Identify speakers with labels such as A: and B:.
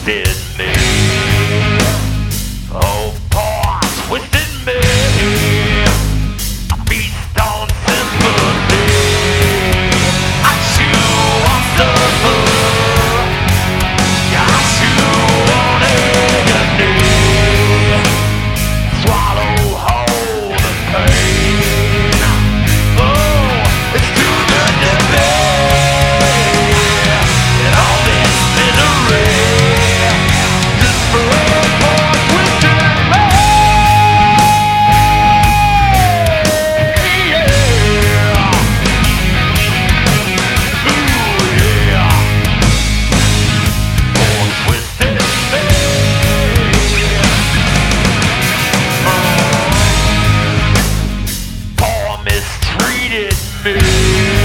A: twisted me. Oh, poor twisted me. A beast on sympathy. I chew on suffer. I chew on agony. Swallow whole the pain. Oh, it's too good to bear. And all this misery just for a poor twisted man. Yeah. Ooh, yeah. Poor twisted man. Poor mistreated me.